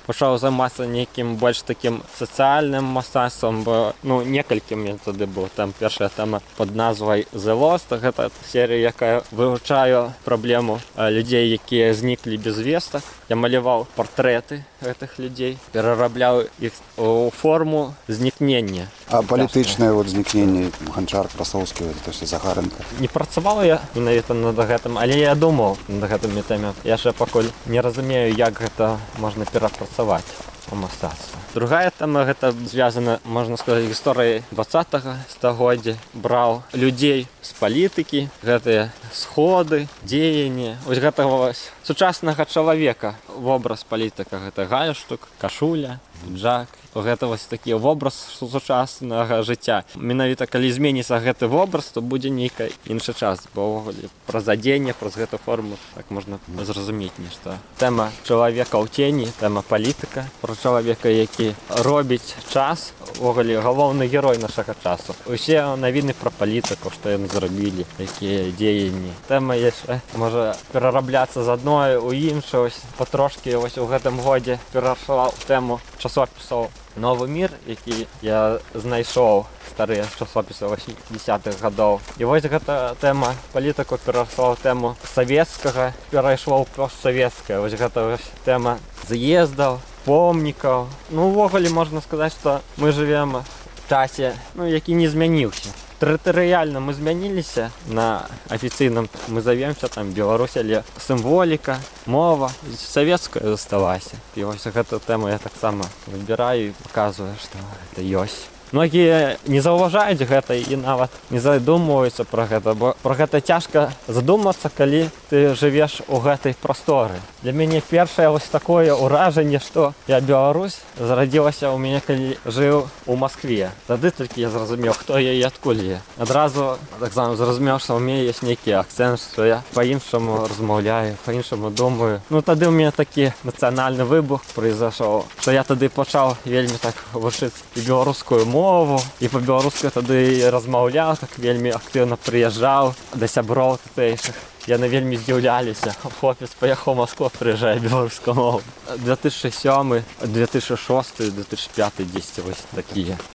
пачаў займацца нейкім больш такім сацыяльным мастацтвам, бо некалькім я тады быў. Там першая тэма пад назвай «The Lost». Гэта серія, якая вывучае праблему людзей, якія зніклі без вестак. Я маляваў партрэты гэтых людзей, перарабляў іх у форму знікнення. А палітычнае знікненне Ганчар, Красоўскі, Захаренка? Не працавала я менавіта над гэтым, але я думаў над гэтымі тэмамі. Я ж пакуль не разумею, як гэта можна перапрацаваць у мастацтва. Другая тэма гэта звязана, можна сказаць, гісторыяй 20-го стагоддзя. Браў людзей з палітыкі, гэтыя сходы, дзеянні. Вось гэтага сучаснага чалавека вобраз палітыка. Гэта галстук, кашуля, піджак. Гэта вось такі вобраз сучаснага жыцця. Менавіта калі зменіцца гэты вобраз, то будзе нейкі іншы час. Бо праз адзенне, праз гэту форму так можна зразумець нешта. Тэма чалавека ў цені, тэма палітыка, пра чалавека, які робіць час, галоўны герой нашага часу. Усе навіны пра палітыку, што яны зрабілі, якія дзеянні. Тэма яшчэ можа перарабляцца з адной у іншую. Патрошкі у гэтым годзе перайшла ў тэму часопісаў «Новы мір», які я знайшоў старыя часопісы 80-х гадоў. І вось гэта тэма палітыку перайшла ў тэму савецкага, перайшло ў постсавецкае. Вось гэта тэма з'ездаў, помнікаў. Увогуле можна сказаць, што мы жывем в часе, які не змяніўся. Тэрытарыяльна мы змяніліся, на афіцыйным мы завемся там Беларусь, але сімволіка, мова савецкая заставалася. І вось гэту тэму я таксама выбіраю і паказваю, што гэта ёсць. Многія не заўважаюць гэта і нават не задумваюцца пра гэта, бо пра гэта цяжка задумацца, калі ты жывеш у гэтай прасторы. Для мяне першае вось такое ўражанне, што я Беларусь зарадзілася ў мяне, калі жыў у Маскве. Тады толькі я зразумеў, хто я і адкуль я. Адразу таксама зразумеў, што ў мяне ёсць нейкі акцэнт, што я па-іншаму размаўляю, па-іншаму думаю. Тады ў мяне такі нацыянальны выбух прайшоў, што я тады пачаў вельмі так вучыць і беларускую мову, і па-беларуску тады размаўляў, так вельмі актыўна прыязджаў да сяброў тутэйшых. Яны вельмі здзіўляліся. Хлопец паехаў у Маскву, прыязджае беларускую мову. 2007, 2006, 2005, 10 вось такія.